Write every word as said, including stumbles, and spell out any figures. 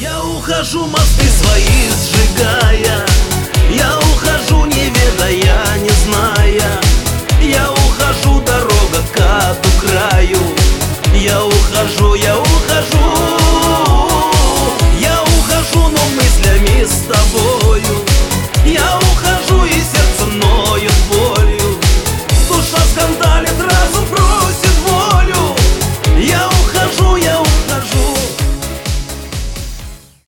Я ухожу, мосты свои сжигая, я ухожу, не ведая, не зная,